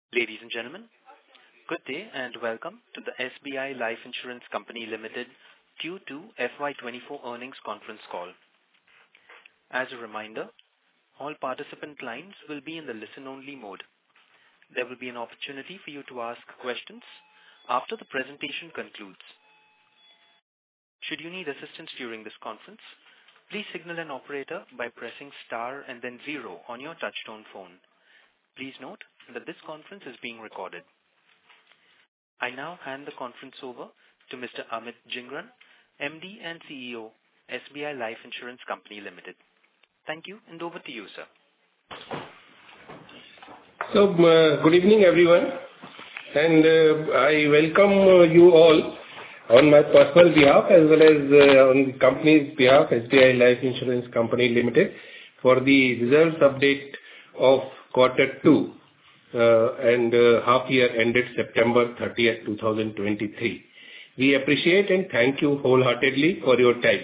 Ladies and gentlemen, good day and welcome to the SBI Life Insurance Company Limited Q2 FY24 earnings conference call. As a reminder, all participant lines will be in the listen-only mode. There will be an opportunity for you to ask questions after the presentation concludes. Should you need assistance during this conference, please signal an operator by pressing star and then 0 on your touchtone phone. Please note that this conference is being recorded. I now hand the conference over to Mr. Amit Jhingran, MD and CEO, SBI Life Insurance Company Limited. Thank you, and over to you, sir. So, good evening, everyone, and I welcome you all on my personal behalf as well as on the company's behalf, SBI Life Insurance Company Limited, for the results update of Quarter 2 and half year ended September 30th, 2023. We appreciate and thank you wholeheartedly for your time.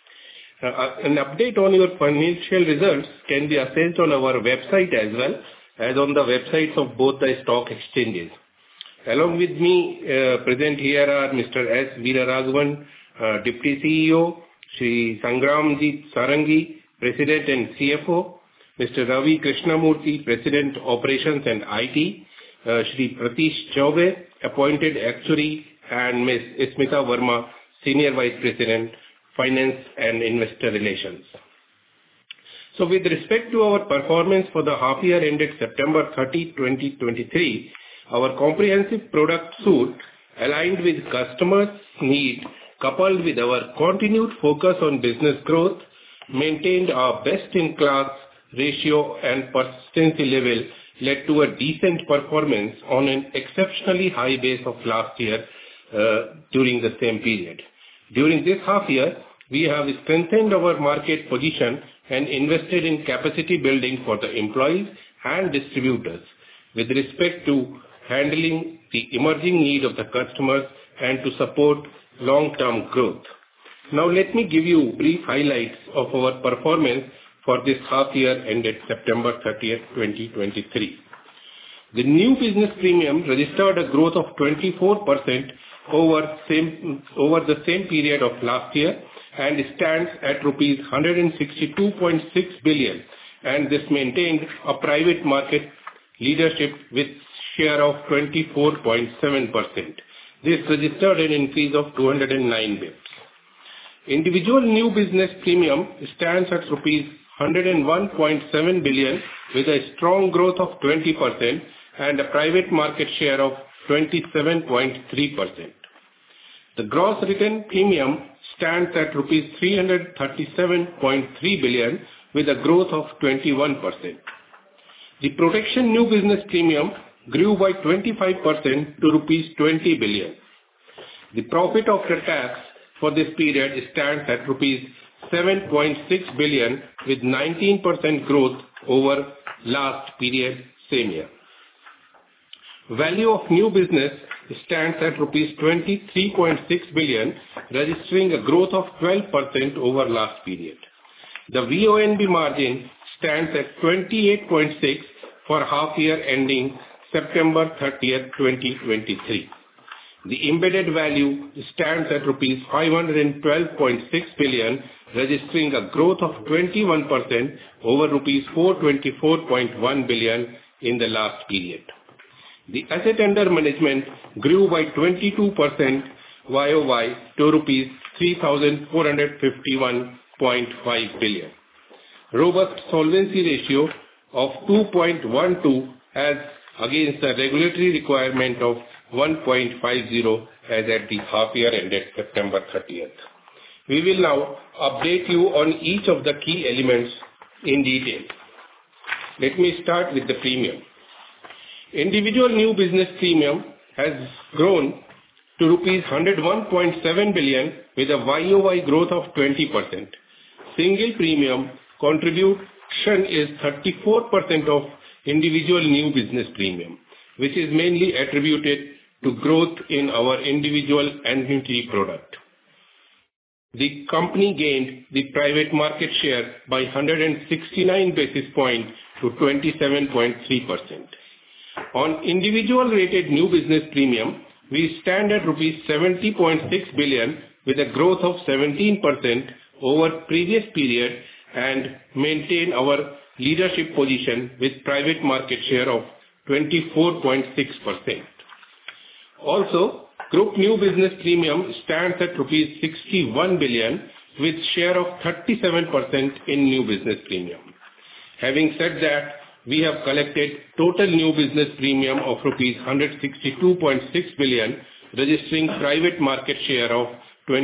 An update on your financial results can be accessed on our website as well as on the websites of both the stock exchanges. Along with me, present here are Mr. S. Veeraraghavan, Deputy CEO, Shri Sangramjit Sarangi, President and CFO, Mr. Ravi Krishnamurthy, President Operations and IT, Shri Pratish Chaubey, Appointed Actuary, and Ms. Smita Verma, Senior Vice President, Finance and Investor Relations. So with respect to our performance for the half year ended September 30, 2023, our comprehensive product suite aligned with customers' need, coupled with our continued focus on business growth, maintained our best-in-class ratio and persistency level, led to a decent performance on an exceptionally high base of last year during the same period. During this half year, we have strengthened our market position and invested in capacity building for the employees and distributors with respect to handling the emerging need of the customers and to support long-term growth. Now let me give you brief highlights of our performance for this half year ended September 30th, 2023. The new business premium registered a growth of 24% over the same period of last year and stands at rupees 162.6 billion, and this maintained a private market leadership with share of 24.7%. This registered an increase of 209 bps. Individual new business premium stands at rupees 101.7 billion with a strong growth of 20% and a private market share of 27.3%. The gross written premium stands at rupees 337.3 billion with a growth of 21%. The protection new business premium grew by 25% to rupees 20 billion. The profit after tax for this period stands at rupees 7.6 billion with 19% growth over last period same year. Value of new business stands at rupees 23.6 billion, registering a growth of 12% over last period. The VONB margin stands at 28.6 for half year ending September 30th, 2023. The embedded value stands at rupees 512.6 billion, registering a growth of 21% over rupees 424.1 billion in the last period. The asset under management grew by 22% YOY to rupees 3,451.5 billion. Robust solvency ratio of 2.12 as against the regulatory requirement of 1.50 as at the half year ended September 30th. We will now update you on each of the key elements in detail. Let me start with the premium. Individual new business premium has grown to rupees 101.7 billion with a YOY growth of 20%. Single premium contribution is 34% of individual new business premium, which is mainly attributed to growth in our individual annuity product. The company gained the private market share by 169 basis points to 27.3%. On individual rated new business premium, we stand at rupees 70.6 billion with a growth of 17% over previous period and maintain our leadership position with private market share of 24.6%. Also, group new business premium stands at rupees 61 billion with share of 37% in new business premium. Having said that, we have collected total new business premium of rupees 162.6 billion, registering private market share of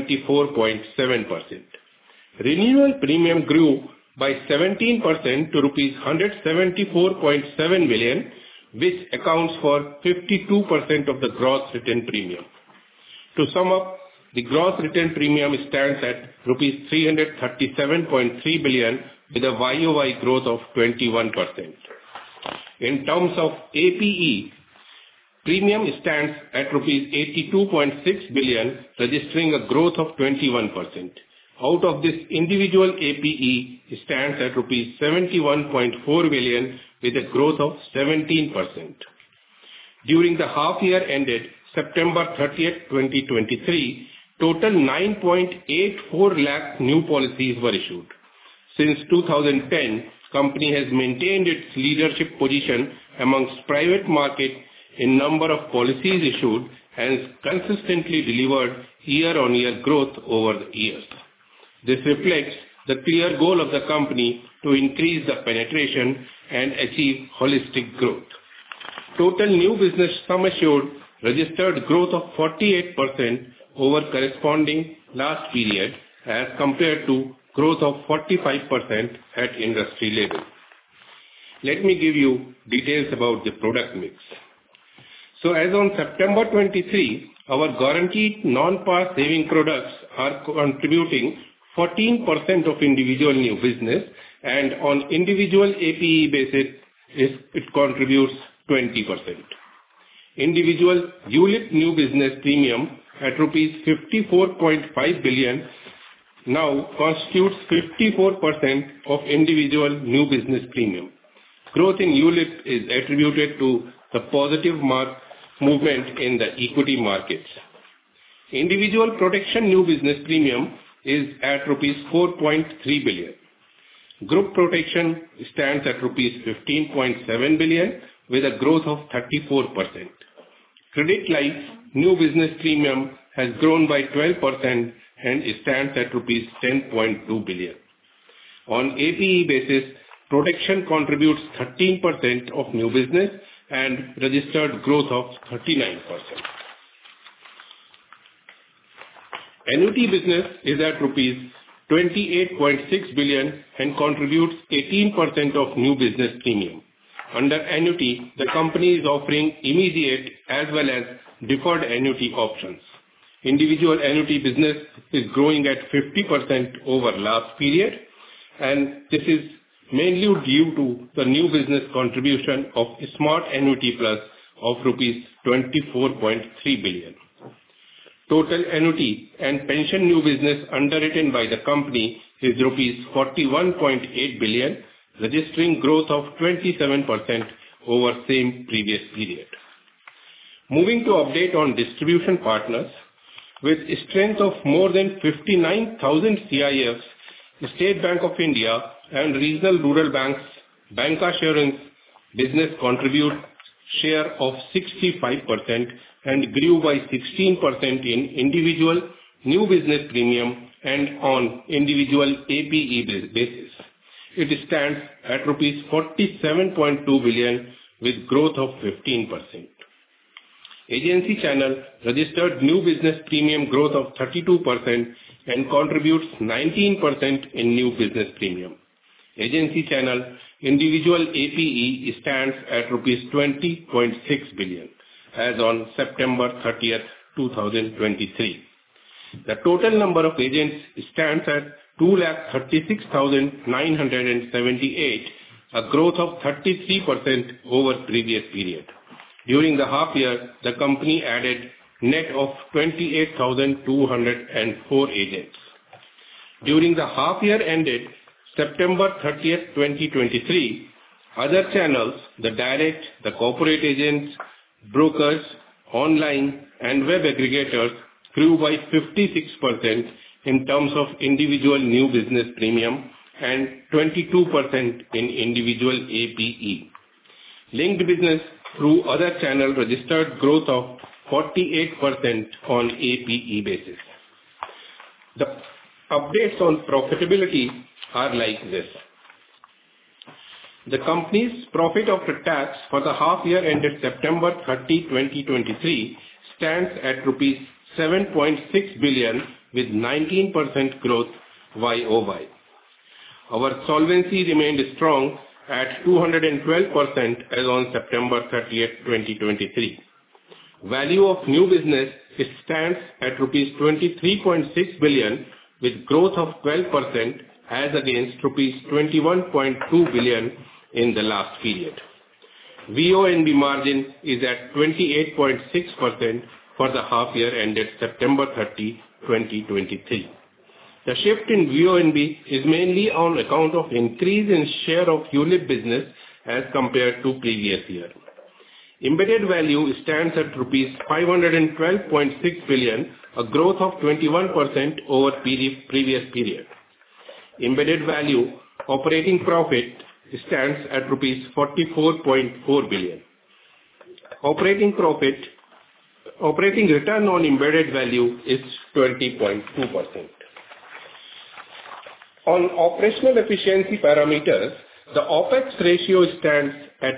24.7%. Renewal premium grew by 17% to rupees 174.7 billion, which accounts for 52% of the gross written premium. To sum up, the gross written premium stands at rupees 337.3 billion with a YOY growth of 21%. In terms of APE, premium stands at rupees 82.6 billion, registering a growth of 21%. Out of this, individual APE stands at rupees 71.4 billion with a growth of 17%. During the half year ended September 30th, 2023, total 9.84 lakh new policies were issued. Since 2010, company has maintained its leadership position amongst private market in number of policies issued and consistently delivered year-on-year growth over the years. This reflects the clear goal of the company to increase the penetration and achieve holistic growth. Total new business sum assured registered growth of 48% over corresponding last period as compared to growth of 45% at industry level. Let me give you details about the product mix. So as on September 23, our guaranteed non-par saving products are contributing 14% of individual new business, and on individual APE basis, it contributes 20%. Individual ULIP new business premium at rupees 54.5 billion now constitutes 54% of individual new business premium. Growth in ULIP is attributed to the positive movement in the equity markets. Individual protection new business premium is at rupees 4.3 billion. Group protection stands at rupees 15.7 billion with a growth of 34%. Credit life new business premium has grown by 12% and stands at rupees 10.2 billion. On APE basis, protection contributes 13% of new business and registered growth of 39%. Annuity business is at rupees 28.6 billion and contributes 18% of new business premium. Under annuity, the company is offering immediate as well as deferred annuity options. Individual annuity business is growing at 50% over last period, and this is mainly due to the new business contribution of Smart Annuity Plus of rupees 24.3 billion. Total annuity and pension new business underwritten by the company is rupees 41.8 billion, registering growth of 27% over same previous period. Moving to update on distribution partners, with a strength of more than 59,000 CIFs, State Bank of India and regional rural banks, bancassurance business contribute share of 65% and grew by 16% in individual new business premium and on individual APE basis. It stands at rupees 47.2 billion with growth of 15%. Agency channel registered new business premium growth of 32% and contributes 19% in new business premium. Agency channel individual APE stands at rupees 20.6 billion as on September 30th, 2023. The total number of agents stands at 236,978, a growth of 33% over previous period. During the half year, the company added net of 28,204 agents. During the half year ended September 30th, 2023, Other channels, the direct, the corporate agents, brokers, online and web aggregators grew by 56% in terms of individual new business premium and 22% in individual APE. Linked business through other channels registered growth of 48% on APE basis. The updates on profitability are like this. The company's profit after tax for the half year ended September 30, 2023 stands at rupees 7.6 billion with 19% growth YOY. Our solvency remained strong at 212% as on September 30, 2023. Value of new business stands at rupees 23.6 billion with growth of 12% as against rupees 21.2 billion in the last period. VONB margin is at 28.6% for the half year ended September 30, 2023. The shift in VONB is mainly on account of increase in share of ULIP business as compared to previous year. Embedded value stands at rupees 512.6 billion, a growth of 21% over previous period. Embedded value operating profit stands at rupees 44.4 billion. Operating return on embedded value is 20.2%. On operational efficiency parameters, the OPEX ratio stands at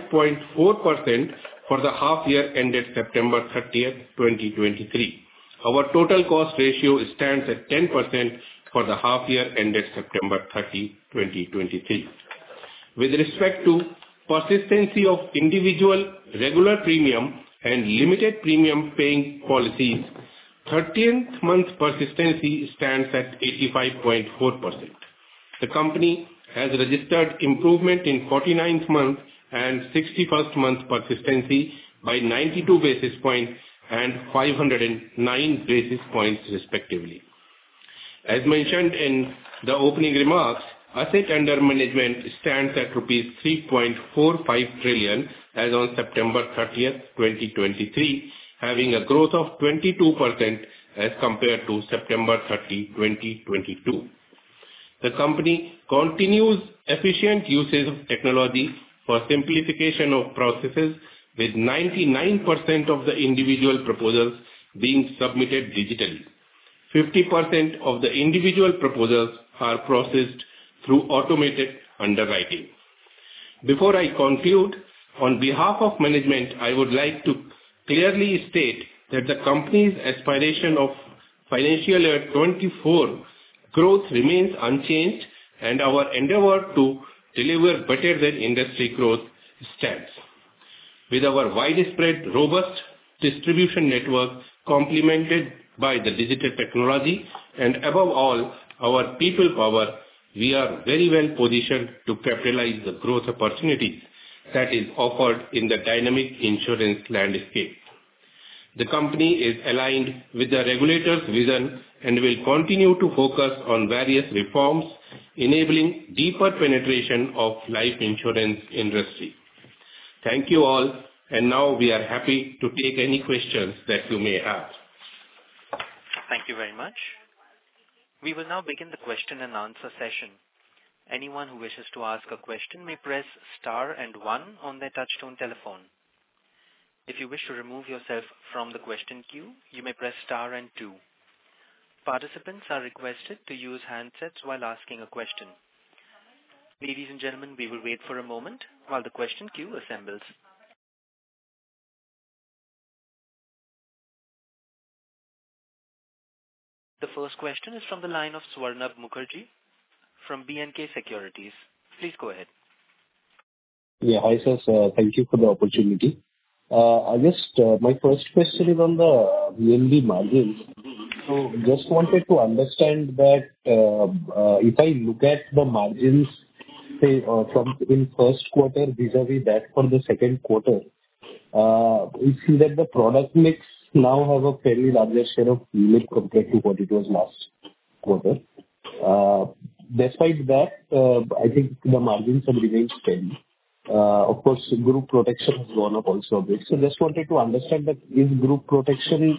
5.4% for the half year ended September 30th, 2023. Our total cost ratio stands at 10% for the half year ended September 30, 2023. With respect to persistency of individual regular premium and limited premium paying policies, 13th month persistency stands at 85.4%. The company has registered improvement in 49th month and 61st month persistency by 92 basis points and 509 basis points respectively. As mentioned in the opening remarks, asset under management stands at rupees 3.45 trillion as on September 30th, 2023, having a growth of 22% as compared to September 30, 2022. The company continues efficient usage of technology for simplification of processes with 99% of the individual proposals being submitted digitally. 50% of the individual proposals are processed through automated underwriting. Before I conclude, on behalf of management, I would like to clearly state that the company's aspiration of financial year 24 growth remains unchanged and our endeavor to deliver better than industry growth stands. With our widespread, robust distribution network complemented by the digital technology and above all, our people power, we are very well positioned to capitalize the growth opportunities that is offered in the dynamic insurance landscape. The company is aligned with the regulator's vision and will continue to focus on various reforms enabling deeper penetration of life insurance industry. Thank you all, and now we are happy to take any questions that you may have. Thank you very much. We will now begin the question and answer session. Anyone who wishes to ask a question may press star and 1 on their touchtone telephone. If you wish to remove yourself from the question queue, you may press star and 2. Participants are requested to use handsets while asking a question. Ladies and gentlemen, we will wait for a moment while the question queue assembles. The first question is from the line of Swarnabh Mukherjee from B&K Securities. Please go ahead. Yeah, hi sir. Thank you for the opportunity. My first question is on the VNB margins. So just wanted to understand that if I look at the margins, say from in first quarter vis-a-vis that for the second quarter, we see that the product mix now have a fairly larger share of ULIP compared to what it was last quarter. Despite that, I think the margins have remained steady. Of course, group protection has gone up also a bit. So just wanted to understand that is group protection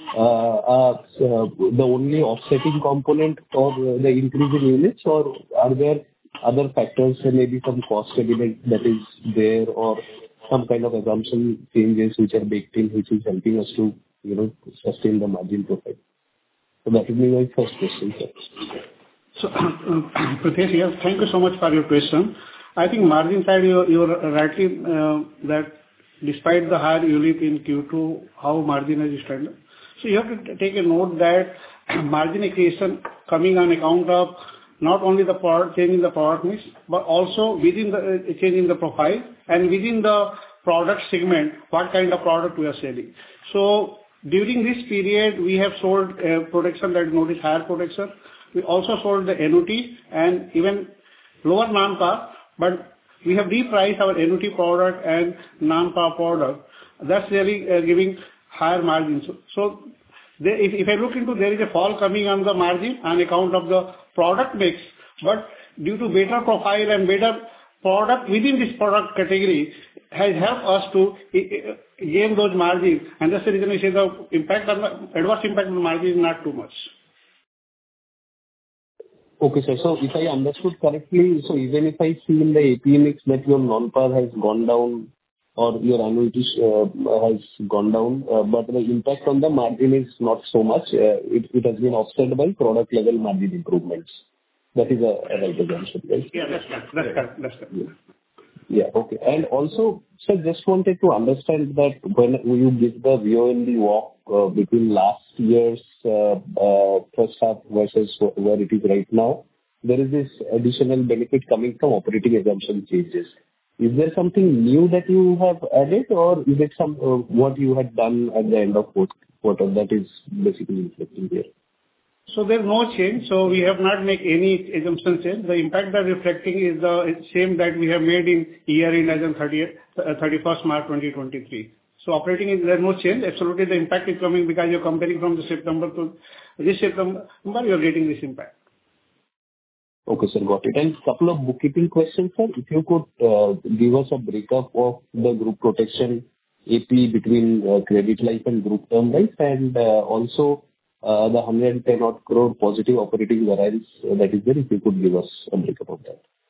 the only offsetting component for the increase in units, or are there other factors, maybe some cost element that is there, or some kind of assumption changes which are baked in, which is helping us to, sustain the margin profile? So that would be my first question, sir. So, Pritesh, yes, thank you so much for your question. I think margin side, you're rightly that despite the higher ULIP in Q2, how margin has strengthened. So you have to take a note that margin accretion coming on account of not only the product, changing the product mix, but also within the changing the profile and within the product segment, what kind of product we are selling. So during this period, we have sold protection that notice higher protection. We also sold the annuity and even lower non-par, but we have repriced our annuity product and non-par product. That's really giving higher margins. So if I look into, there is a fall coming on the margin on account of the product mix, but due to better profile and better product within this product category has helped us to gain those margins. And that's the reason we say the adverse impact on the margin is not too much. Okay, sir. So if I understood correctly, so even if I see in the AP mix that your non-par has gone down or your annuity has gone down, but the impact on the margin is not so much. It has been offset by product level margin improvements. That is a right assumption, right? Yeah, that's correct. That's correct. Yeah. Okay. And also, sir, just wanted to understand that when you give the VONB walk between last year's first half versus where it is right now, there is this additional benefit coming from operating assumption changes. Is there something new that you have added, or is it some what you had done at the end of fourth quarter that is basically reflecting here? So there's no change. So we have not made any assumption change. The impact that reflecting is the same that we have made in year end as on 31st March 2023. So operating is there's no change. Absolutely, the impact is coming because you're comparing from the September to this September, you're getting this impact. Okay, sir, got it. And couple of bookkeeping questions, sir. If you could give us a breakup of the group protection AP between credit life and group term life, and also the 110 odd crore positive operating variance that is there, if you could give us a breakup of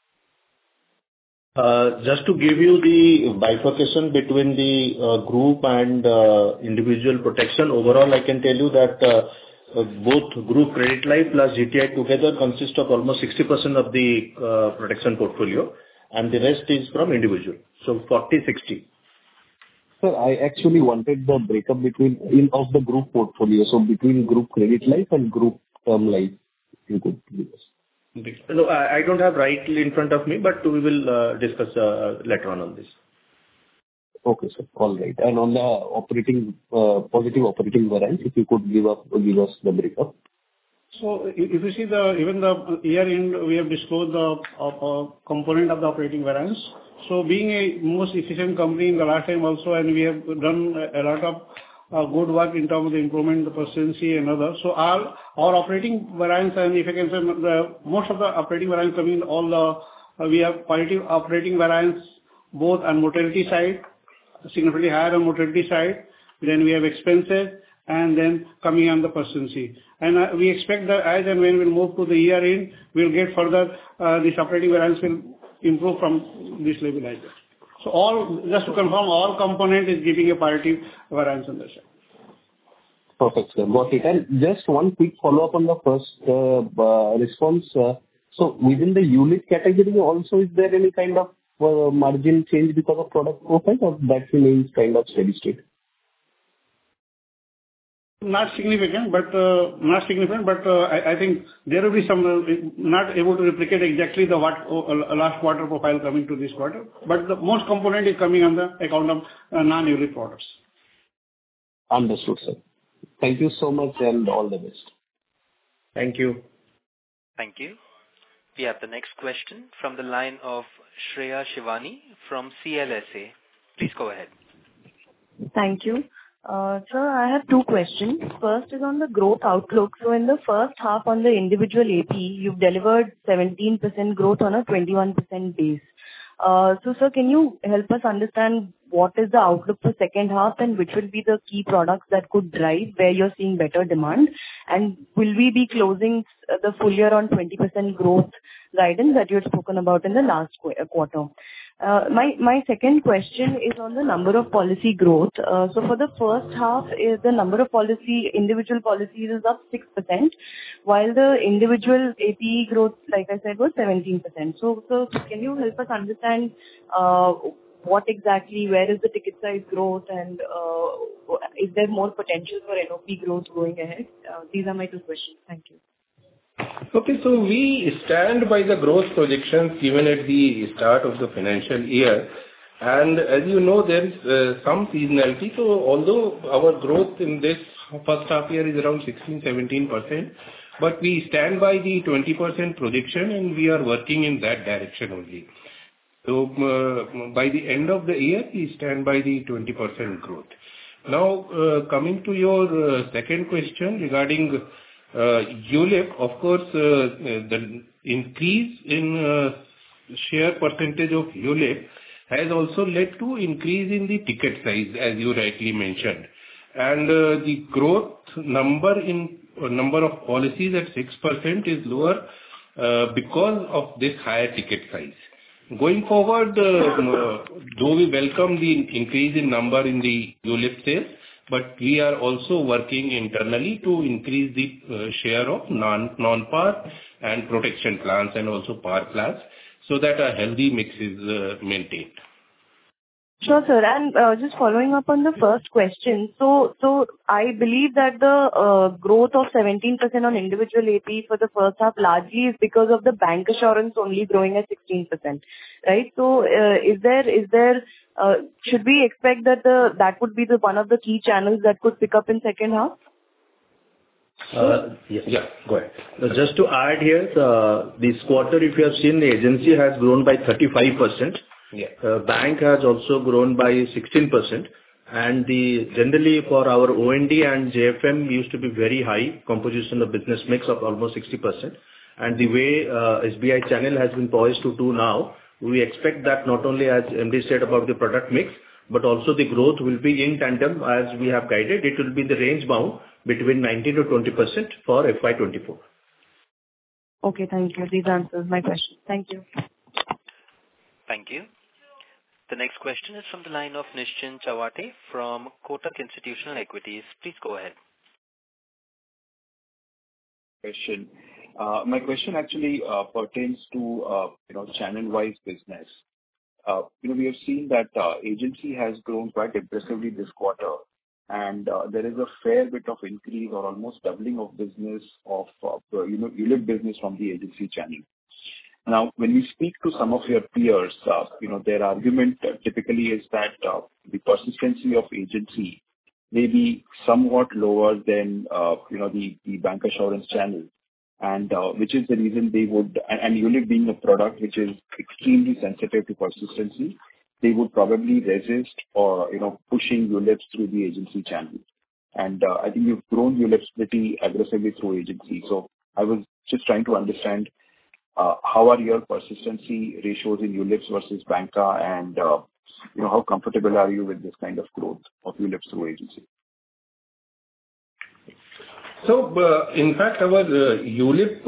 that. Just to give you the bifurcation between the group and individual protection, overall I can tell you that both group credit life plus GTI together consist of almost 60% of the protection portfolio, and the rest is from individual. So 40-60. Sir, I actually wanted the breakup of the group portfolio. So between group credit life and group term life, if you could give us. No, I don't have right in front of me, but we will discuss later on this. Okay, sir. All right. And on the positive operating variance, if you could give us the breakup. So if you see even the year end, we have disclosed the component of the operating variance. So being a most efficient company in the last time also, and we have done a lot of good work in terms of the improvement, the persistency and others. So our operating variance, and if I can say most of the operating variance coming we have positive operating variance both on mortality side, significantly higher on mortality side. Then we have expenses, and then coming on the persistency. And we expect that as and when we move to the year end, we'll get further, this operating variance will improve from this level as well. So just to confirm, all component is giving a positive variance on the side. Perfect, sir. Got it. And just one quick follow-up on the first response. So within the ULIP category also, is there any kind of margin change because of product profile, or that remains kind of steady state? Not significant, but I think there will be some not able to replicate exactly the last quarter profile coming to this quarter. But the most component is coming on the account of non-ULIP products. Understood, sir. Thank you so much, and all the best. Thank you. Thank you. We have the next question from the line of Shreya Shivani from CLSA. Please go ahead. Thank you. Sir, I have two questions. First is on the growth outlook. So in the first half on the individual AP, you've delivered 17% growth on a 21% base. So, sir, can you help us understand what is the outlook for second half and which will be the key products that could drive where you're seeing better demand? And will we be closing the full year on 20% growth guidance that you had spoken about in the last quarter? My second question is on the number of policy growth. So for the first half, the number of individual policies is up 6%, while the individual APE growth, like I said, was 17%. So can you help us understand what exactly, where is the ticket size growth, and is there more potential for NOP growth going ahead? These are my two questions. Thank you. Okay, so we stand by the growth projections given at the start of the financial year. And as you know, there is some seasonality. So although our growth in this first half year is around 16-17%, but we stand by the 20% projection and we are working in that direction only. So by the end of the year, we stand by the 20% growth. Now, coming to your second question regarding ULIP, of course, the increase in share percentage of ULIP has also led to increase in the ticket size, as you rightly mentioned. And the growth number in number of policies at 6% is lower because of this higher ticket size. Going forward, though we welcome the increase in number in the ULIP sales, but we are also working internally to increase the share of non-par and protection plans and also par plans so that a healthy mix is maintained. Sure, sir. And just following up on the first question, so I believe that the growth of 17% on individual AP for the first half largely is because of the bank assurance only growing at 16%, right? So is there should we expect that that would be one of the key channels that could pick up in second half? Yes. Yeah, go ahead. Just to add here, this quarter, if you have seen, the agency has grown by 35%. Yeah. Bank has also grown by 16%. And generally for our OND and JFM used to be very high composition of business mix of almost 60%. And the way SBI channel has been poised to do now, we expect that not only as MD said about the product mix, but also the growth will be in tandem as we have guided. It will be the range bound between 19 to 20% for FY24. Okay, thank you. These answers my question. Thank you. Thank you. The next question is from the line of Nischint Chawathe from Kotak Institutional Equities. Please go ahead. My question actually pertains to channel-wise business. We have seen that agency has grown quite impressively this quarter, and there is a fair bit of increase or almost doubling of business of ULIP business from the agency channel. Now, when we speak to some of your peers, their argument typically is that the persistency of agency may be somewhat lower than the bank assurance channel, and which is the reason they would, and ULIP being a product which is extremely sensitive to persistency, they would probably resist or pushing ULIPs through the agency channel. And I think you've grown ULIPs pretty aggressively through agency. So I was just trying to understand how are your persistency ratios in ULIPs versus banca, and how comfortable are you with this kind of growth of ULIPs through agency? So, in fact, our ULIP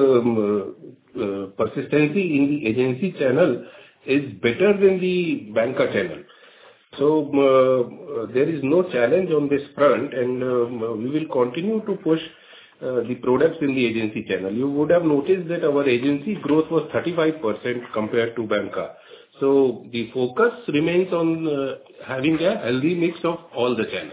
persistency in the agency channel is better than the banca channel. So, there is no challenge on this front, and we will continue to push the products in the agency channel. You would have noticed that our agency growth was 35% compared to banca. So the focus remains on having a healthy mix of all the channels.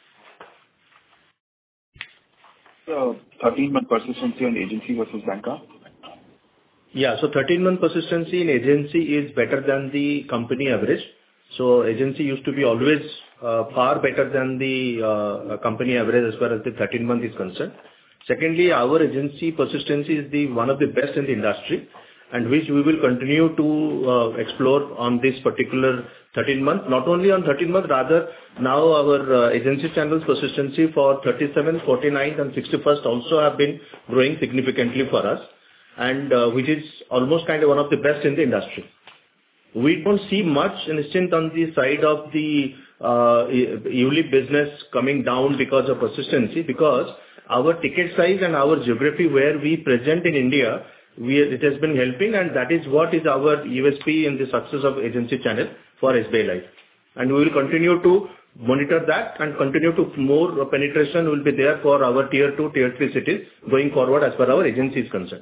13-month persistency on agency versus banca? Yeah, so 13-month persistency in agency is better than the company average. So agency used to be always far better than the company average as far as the 13-month is concerned. Secondly, our agency persistency is one of the best in the industry, and which we will continue to explore on this particular 13-month. Not only on 13-month, rather now our agency channels persistency for 37th, 49th and 61st also have been growing significantly for us, and which is almost kind of one of the best in the industry. we don't see much instant on the side of the ULIP business coming down because of persistency, because our ticket size and our geography where we present in India, it has been helping, and that is what is our USP in the success of agency channel for SBI Life. And we will continue to monitor that and continue to more penetration will be there for our tier 2, tier 3 cities going forward as per our agency is concerned.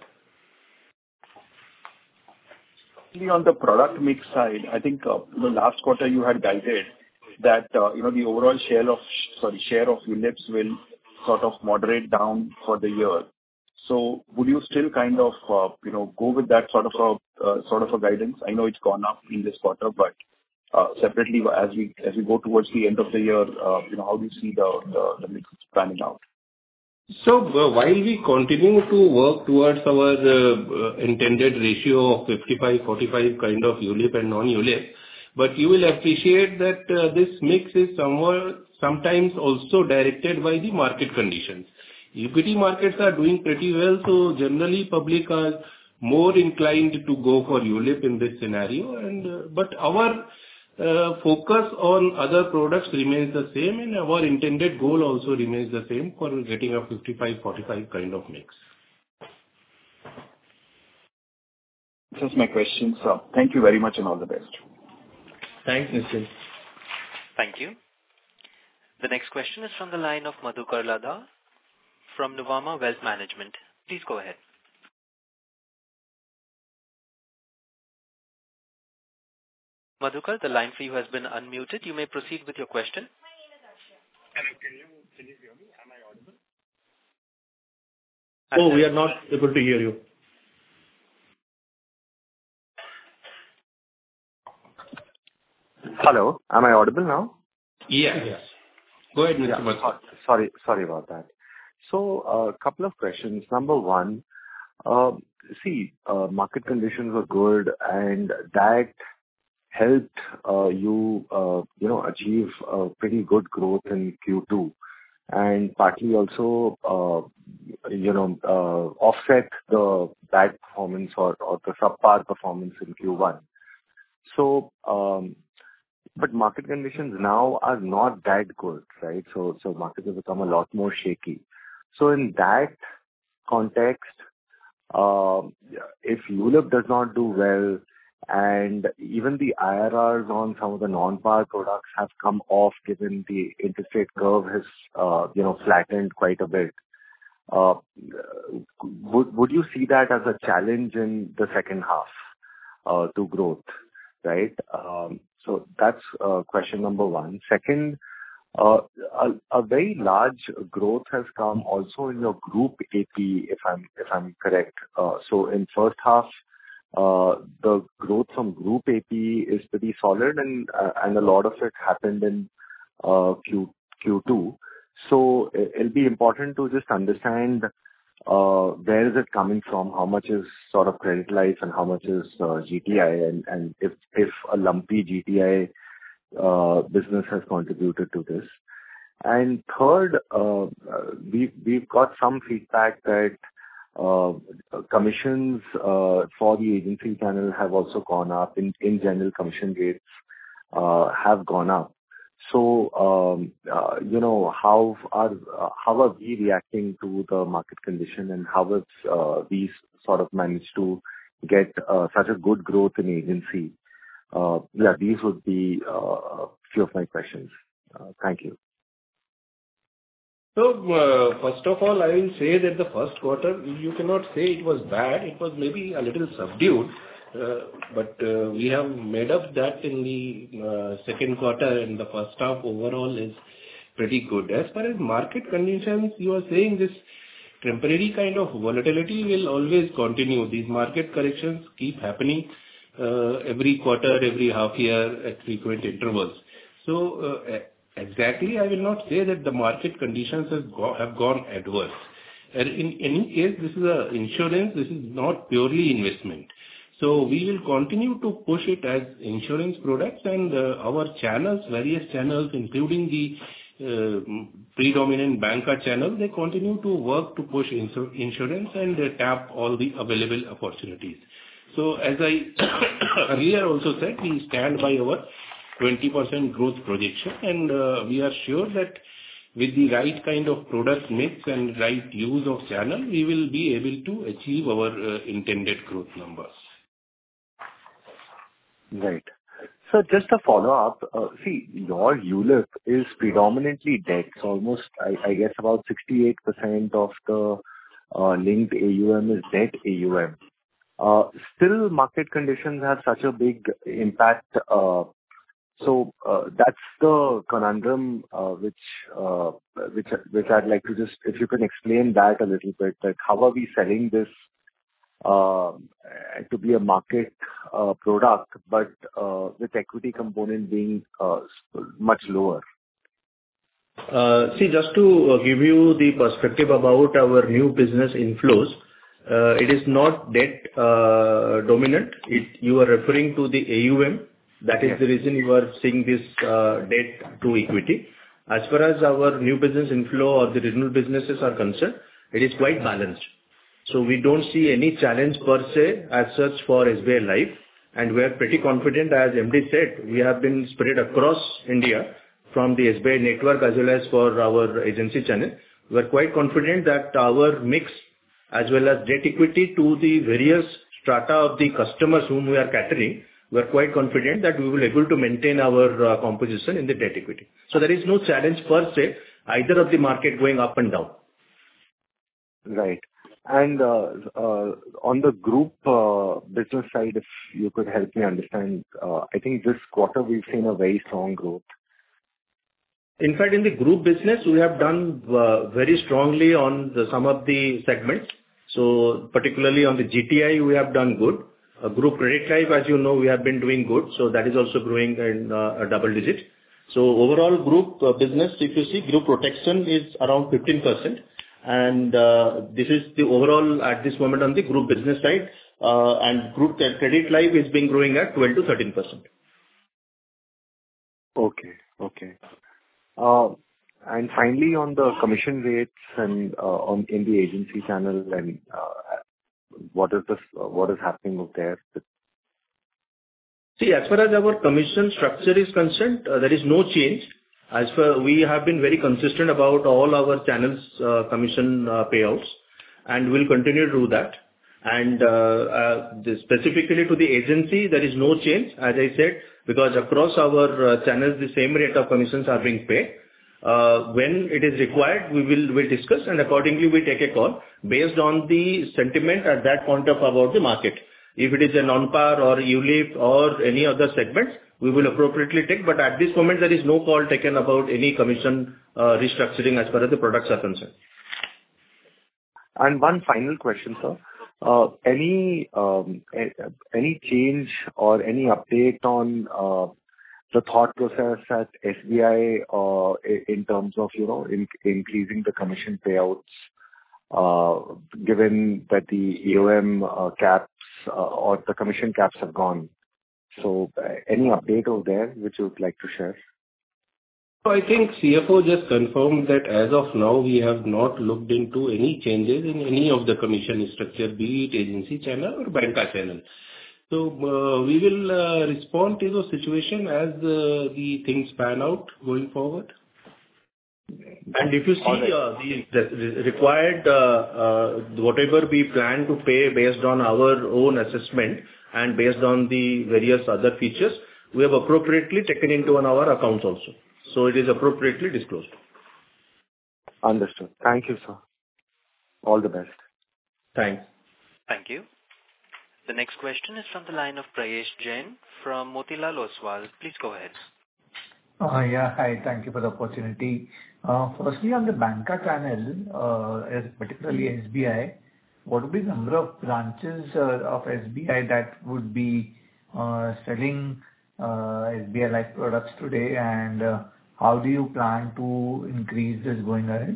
On the product mix side, I think last quarter you had guided that the overall share of ULIPs will sort of moderate down for the year. So would you still kind of go with that sort of a guidance? I know it's gone up in this quarter, but separately as we go towards the end of the year, how do you see the mix panning out? So while we continue to work towards our intended ratio of 55-45 kind of ULIP and non-ULIP, but you will appreciate that this mix is sometimes also directed by the market conditions. Equity markets are doing pretty well, so generally public are more inclined to go for ULIP in this scenario. But our focus on other products remains the same, and our intended goal also remains the same for getting a 55-45 kind of mix. This is my question, sir. Thank you very much and all the best. Thanks, Nischint. Thank you. The next question is from the line of Madhukar Ladha from Nuvama Wealth Management. Please go ahead. Madhukar, the line for you has been unmuted. You may proceed with your question. Can you hear me? Am I audible? Oh, we are not able to hear you. Hello, am I audible now? Yes. Go ahead, Mr. Madhukar. Sorry about that. So, a couple of questions. Number one, market conditions were good, and that helped you achieve pretty good growth in Q2, and partly also offset the bad performance or the subpar performance in Q1. So, but market conditions now are not that good, right? So markets have become a lot more shaky. So in that context, if ULIP does not do well, and even the IRRs on some of the non-par products have come off, given the interest rate curve has flattened quite a bit, would you see that as a challenge in the second half to growth, right? So that's question number one. Second, a very large growth has come also in your group AP, if I'm correct. So in first half, the growth from group AP is pretty solid, and a lot of it happened in Q2. So it'll be important to just understand where is it coming from, how much is sort of credit life and how much is GTI, and if a lumpy GTI business has contributed to this. And third, we've got some feedback that commissions for the agency channel have also gone up. In general, commission rates have gone up. So how are we reacting to the market condition, and how have we sort of managed to get such a good growth in agency? These would be a few of my questions. Thank you. So, first of all, I will say that the first quarter, you cannot say it was bad. It was maybe a little subdued, but we have made up that in the second quarter, and the first half overall is pretty good. As far as market conditions, you are saying this temporary kind of volatility will always continue. These market corrections keep happening every quarter, every half year at frequent intervals. So, exactly, I will not say that the market conditions have gone adverse. In any case, this is a insurance. This is not purely investment. So we will continue to push it as insurance products, and our channels, various channels, including the predominant banker channel, they continue to work to push insurance and tap all the available opportunities. So as I earlier also said, we stand by our 20% growth projection, and we are sure that with the right kind of product mix and right use of channel, we will be able to achieve our intended growth numbers. Right. So just a follow-up. See, your ULIP is predominantly debt. So almost, I guess, about 68% of the linked AUM is debt AUM. Still, market conditions have such a big impact. So that's the conundrum which I'd like to just, if you can explain that a little bit, that how are we selling this to be a market product, but with equity component being much lower? See, just to give you the perspective about our new business inflows, it is not debt dominant. You are referring to the AUM. That is the reason you are seeing this debt to equity. As far as our new business inflow or the renewal businesses are concerned, it is quite balanced. So we don't see any challenge per se as such for SBI Life, and we are pretty confident, as MD said, we have been spread across India from the SBI network as well as for our agency channel. We are quite confident that our mix as well as debt equity to the various strata of the customers whom we are catering, we are quite confident that we will be able to maintain our composition in the debt equity. So there is no challenge per se, either of the market going up and down. Right. And on the group business side, if you could help me understand, I think this quarter we've seen a very strong growth. In fact, in the group business, we have done very strongly on some of the segments. So particularly on the GTI, we have done good. Group credit life, as you know, we have been doing good. So that is also growing in a double digit. So overall group business, if you see, group protection is around 15%. And this is the overall at this moment on the group business side. And group credit life is being growing at 12 to 13%. Okay. And finally, on the commission rates and in the agency channel, and what is happening over there? See, as far as our commission structure is concerned, there is no change. We have been very consistent about all our channels commission payouts, and we'll continue to do that. And specifically to the agency, there is no change, as I said, because across our channels, the same rate of commissions are being paid. When it is required, we'll discuss, and accordingly we take a call based on the sentiment at that point about the market. If it is a non-par or ULIP or any other segments, we will appropriately take. But at this moment, there is no call taken about any commission restructuring as far as the products are concerned. And one final question, sir. Any change or any update on the thought process at SBI in terms of, increasing the commission payouts, given that the EOM caps or the commission caps have gone? So any update over there which you would like to share? I think CFO just confirmed that as of now, we have not looked into any changes in any of the commission structure, be it agency channel or banca channel. So we will respond to the situation as the things pan out going forward. And if you see the required, whatever we plan to pay based on our own assessment and based on the various other features, we have appropriately taken into on our accounts also. So it is appropriately disclosed. Understood. Thank you, sir. All the best. Thanks. Thank you. The next question is from the line of Prayesh Jain from Motilal Oswal. Please go ahead. Yeah, hi. Thank you for the opportunity. Firstly, on the banca channel, particularly SBI, what would be the number of branches of SBI that would be selling SBI Life products today, and how do you plan to increase this going ahead?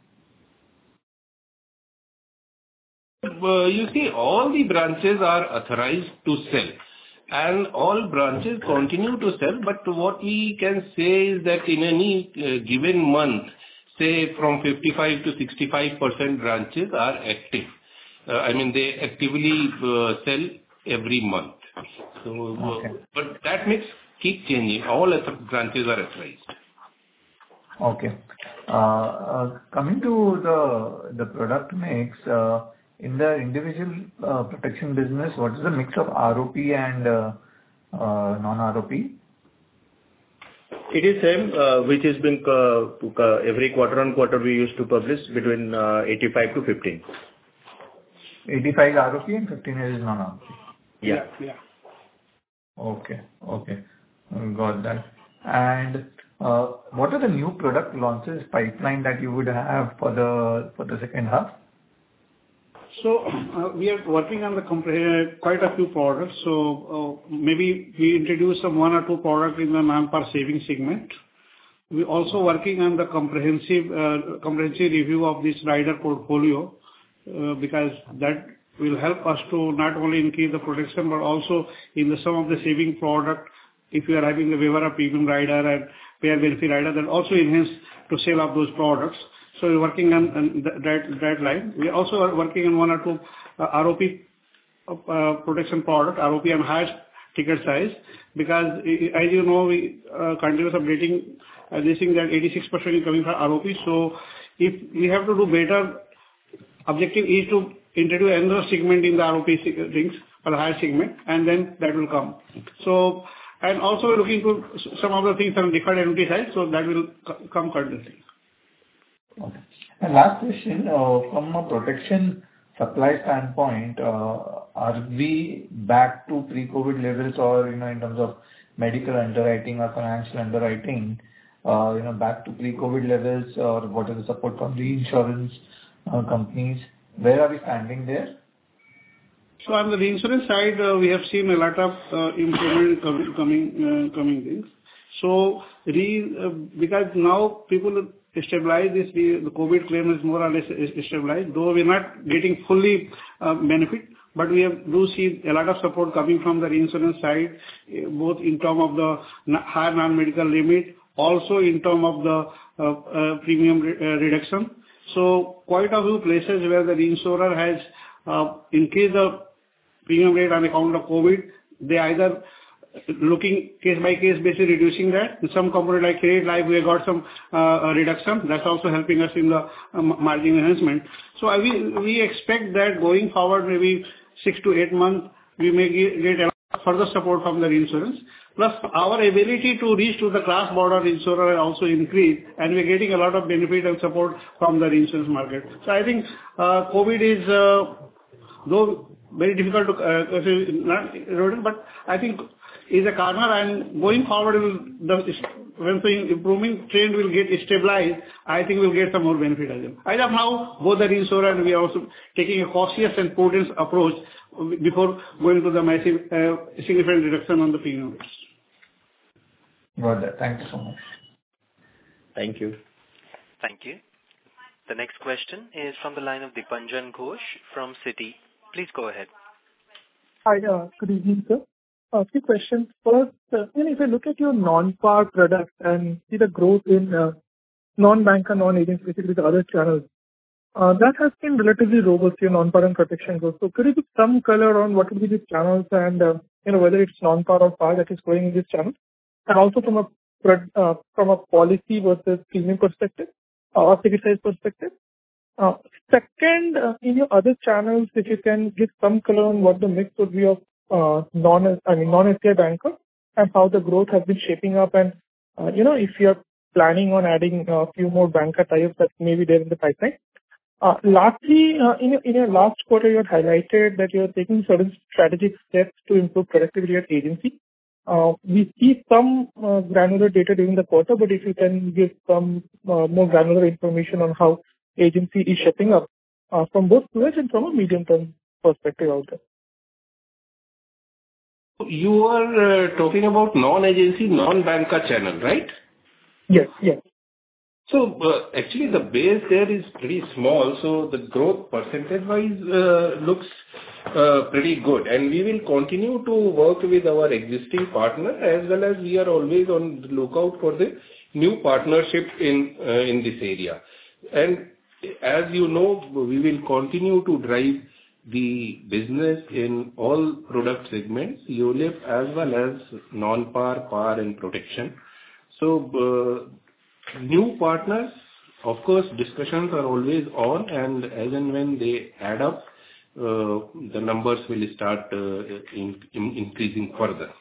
You see, all the branches are authorized to sell, and all branches continue to sell. But what we can say is that in any given month, say from 55 to 65% branches are active. They actively sell every month. So, Okay. but that mix keep changing. All branches are authorized. Okay. Coming to the product mix, in the individual protection business, what is the mix of ROP and non-ROP? It is same, which has been every quarter on quarter we used to publish between 85 to 15. 85 ROP and 15 is non-ROP. Yeah. Okay. Got that. And what are the new product launches pipeline that you would have for the second half? So we are working on quite a few products. So maybe we introduce some one or two products in the non-par savings segment. We're also working on the comprehensive review of this rider portfolio because that will help us to not only increase the protection but also in some of the saving product. If you are having the waiver of premium rider and pair benefit rider, that also enhance to sell of those products. So we're working on that line. We also are working on one or two ROP protection product, ROP and higher ticket size, because as you know, we continuous updating this thing that 86% is coming from ROP. So if we have to do better, objective is to introduce another segment in the ROP things or higher segment, and then that will come. So and also we're looking to some of the things on deferred annuity side, so that will come continuously. Okay. And last question, from a protection supply standpoint, are we back to pre-COVID levels or, in terms of medical underwriting or financial underwriting, back to pre-COVID levels, or what is the support from reinsurance companies? Where are we standing there? So on the reinsurance side, we have seen a lot of improvement coming things. So because now people stabilize this, the COVID claim is more or less stabilized, though we're not getting fully benefit, but we do see a lot of support coming from the reinsurance side, both in terms of the higher non-medical limit, also in terms of the premium reduction. So quite a few places where the reinsurer has increased the premium rate on account of COVID, they either looking case by case basis reducing that. In some company like Credit Life, we have got some reduction. That's also helping us in the margin enhancement. So we expect that going forward, maybe 6 to 8 months, we may get a lot further support from the reinsurance. Plus our ability to reach to the class border insurer also increased, and we're getting a lot of benefit and support from the reinsurance market. So I think COVID is, though very difficult to not eroded, but I think is a corner, and going forward, when the improving trend will get stabilized, I think we'll get some more benefit as well. As of now, both the reinsurer and we are also taking a cautious and prudent approach before going to the massive significant reduction on the premium rates. Got that. Thank you so much. Thank you. Thank you. The next question is from the line of Dipanjan Ghosh from Citi. Please go ahead. Hi, good evening, sir. A few questions. First, if I look at your non-par products and see the growth in non-banker, non-agents, basically the other channels, that has been relatively robust, your non-par and protection growth. So could you give some color on what would be these channels and, whether it's non-par or par that is growing in this channel? And also from a policy versus premium perspective or ticket size perspective. Second, in your other channels, if you can give some color on what the mix would be of non-SBI banker and how the growth has been shaping up, and if you're planning on adding a few more banker types that may be there in the pipeline. Lastly, in your last quarter, you had highlighted that you're taking certain strategic steps to improve productivity at agency. We see some granular data during the quarter, but if you can give some more granular information on how agency is shaping up from both towards and from a medium-term perspective out there. You are talking about non-agency, non-banker channel, right? Yes. So actually the base there is pretty small, so the growth percentage-wise looks pretty good, and we will continue to work with our existing partner as well as we are always on the lookout for the new partnership in this area. And as you know, we will continue to drive the business in all product segments, ULIP as well as non-par, par and protection. So new partners, of course, discussions are always on, and as and when they add up, the numbers will start increasing further.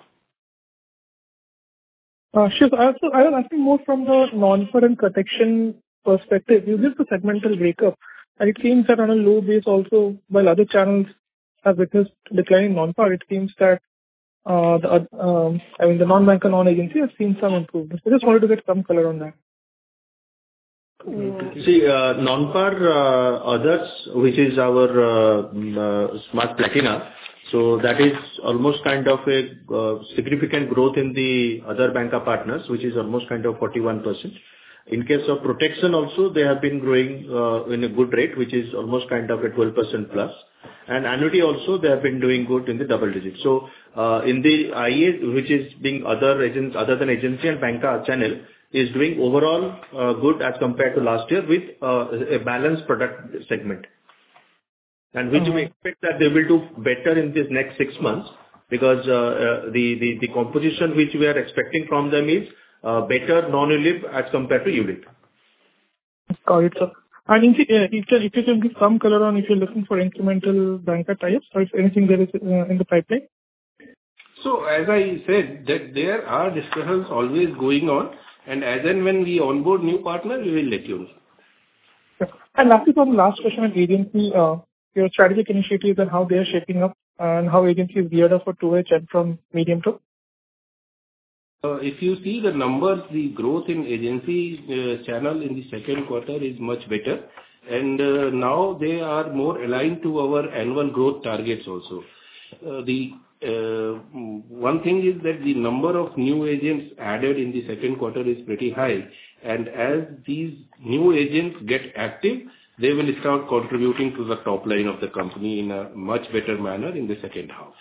Sure. I was asking more from the non-par and protection perspective. You give the segmental breakup, and it seems that on a low base also, while other channels have witnessed declining non-par, it seems that the non-banker, non-agency has seen some improvement. I just wanted to get some color on that. See, non-par others, which is our Smart Platina, so that is almost kind of a significant growth in the other banker partners, which is almost kind of 41%. In case of protection also, they have been growing in a good rate, which is almost kind of a 12% plus. And annuity also, they have been doing good in the double digits. So in the IA, which is being other agents, other than agency and banker channel, is doing overall good as compared to last year with a balanced product segment. And which we expect that they will do better in this next 6 months, because the composition which we are expecting from them is better non-ULIP as compared to ULIP. Got it, sir. And if you can give some color on if you're looking for incremental banker tie-ups or if anything there is in the pipeline? So as I said, that there are discussions always going on, and as and when we onboard new partners, we will let you know. Sure. And lastly, for the last question on agency, your strategic initiatives and how they are shaping up and how agency is geared up for 2H and from medium term? If you see the numbers, the growth in agency channel in the second quarter is much better, and now they are more aligned to our annual growth targets also. The one thing is that the number of new agents added in the second quarter is pretty high, and as these new agents get active, they will start contributing to the top line of the company in a much better manner in the second half.